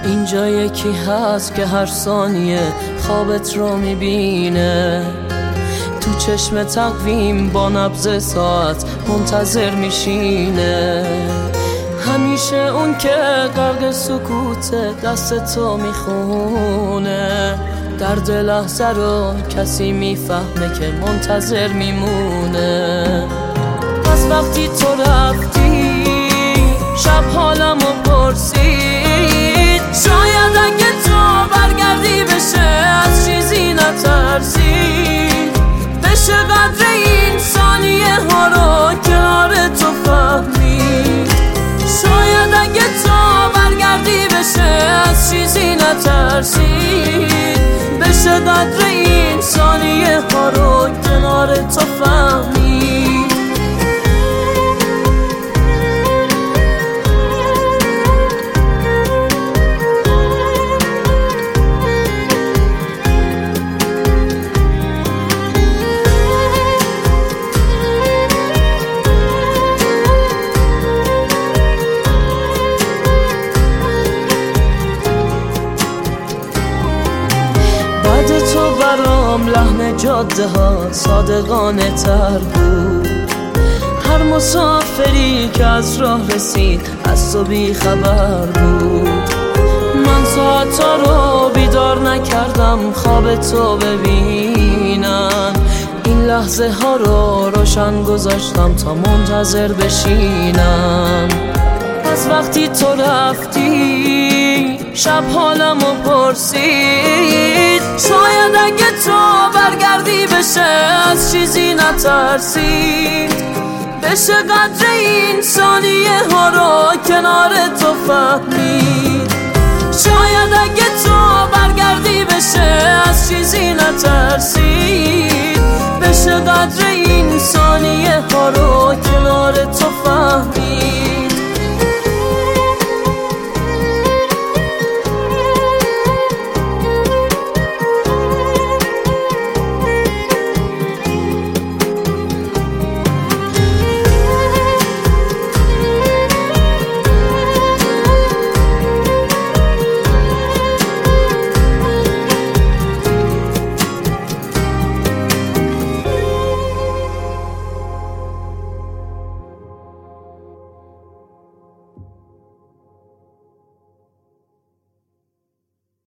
اینجا یکی هست که هر ثانیه خوابت رو میبینه، تو چشم تقویم با نبض ساعت منتظر میشینه. همیشه اون که غرق سکوته دست تو میخونه، درد لحظه رو کسی میفهمه که منتظر میمونه. پس وقتی تو رفتی شب حالمو پرسید، شاید اگه تو برگردی بشه از چیزی نترسید، بشه قدر این ثانیه ها رو کنار تو فهمید. شاید اگه تو برگردی بشه از چیزی نترسید، بشه قدر این ثانیه ها رو کنار تو فهمید. تو برام لحن جاده ها صادقانه تر بود، هر مسافری که از راه رسید از تو بی خبر بود. من ساعتا رو بیدار نکردم خواب تو ببینم، این لحظه ها رو روشن گذاشتم تا منتظر بشینم. از وقتی تو رفتی شب حالمو پرسید، شاید اگه تو برگردی بشه از چیزی نترسید، بشه قدر این ثانیه ها رو کنار تو فهمید. شاید اگه تو برگردی بشه از چیزی نترسید، بشه قدر این ثانیه ها رو